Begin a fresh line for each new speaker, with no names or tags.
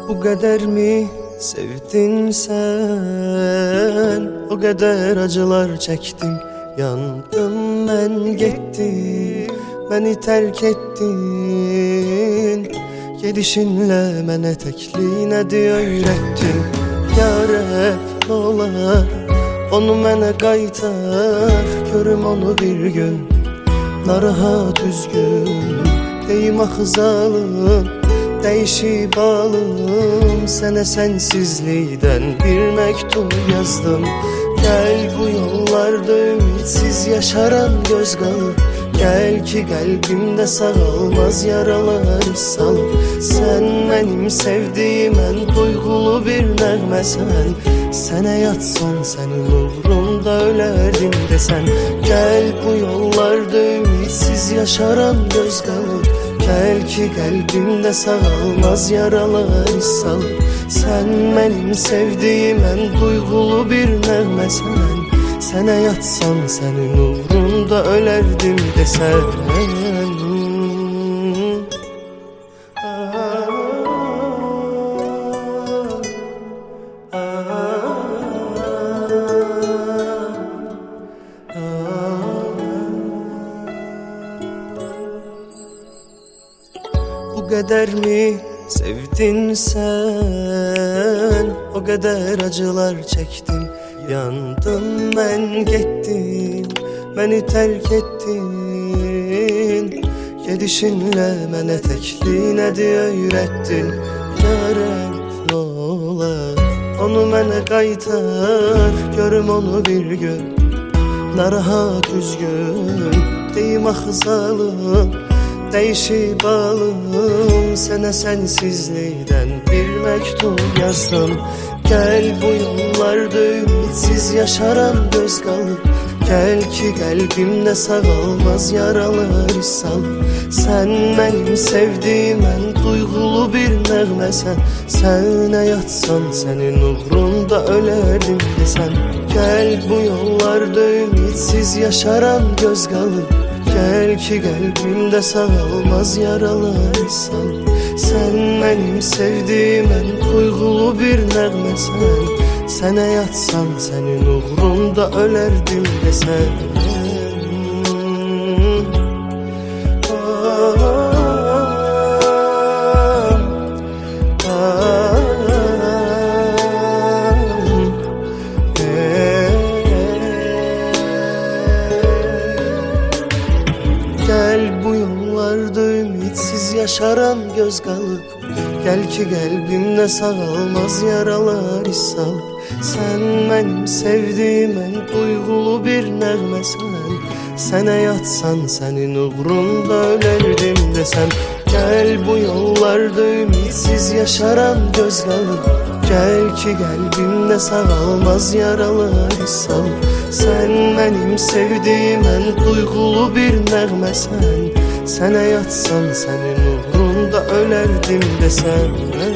Bu kadar mı sevdin sen? O kadar acılar çektim, yandım ben gittim. Beni terk ettin, gedişinle mene tekliğine de öğrettin. Ya Rab ne olar onu mene qaytar, görüm onu bir gün narahat üzgün. Deyim axı zalım, değişip alım, sana sensizlikten bir mektup yazdım. Gel bu yollarda ümitsiz yaşaran göz kalıp, gel ki kalbimde sağalmaz yaralar salıb. Sen benim sevdiğim en duygulu bir nəğməsən, sənə yatsan senin uğrunda ölerdim desen. Gel bu yollarda ümitsiz yaşaran göz kalıp, gel ki kalbimde sağalmaz yaralar salıb. Sen benim sevdiğim en duygulu bir nəğməsən, sənə yatsan senin uğrunda ölerdim desen. Bu kadar mı sevdin sen? O kadar acılar çektim, yandım ben gittim. Beni terk ettin, gedişinle mene tekliğine de öğrettin. Ya Rab ne olar onu mene qaytar, görüm onu bir gün narahat üzgün. Deyim axı zalım, değişip alım, sana sensizlikten bir mektup yazdım. Gel bu yollarda ümitsiz yaşaran göz kalıp, gel ki kalbimde sağalmaz yaralar salıb. Sen benim sevdiğim en duygulu bir nəğməsən, sənə yatsan senin uğrunda ölerdim desen. Gel bu yollarda ümitsiz yaşaran göz kalıp, gel ki kalbimde sağalmaz yaralar salıb. Sen benim sevdiğim en duygulu bir nəğməsən, sənə yatsan senin uğrunda ölerdim desen. Gel bu yollarda ümitsiz yaşaran göz kalıp, gel ki kalbimde sağalmaz yaralar salıb. Sen benim sevdiğim en duygulu bir nəğməsən, sənə yatsan senin uğrunda ölerdim desen. Gel bu yollarda ümitsiz yaşaran göz kalıp, gel ki kalbimde sağalmaz yaralar salıb. Sen benim sevdiğim en duygulu bir nəğməsən, sənə yatsan senin uğrunda ölerdim desen.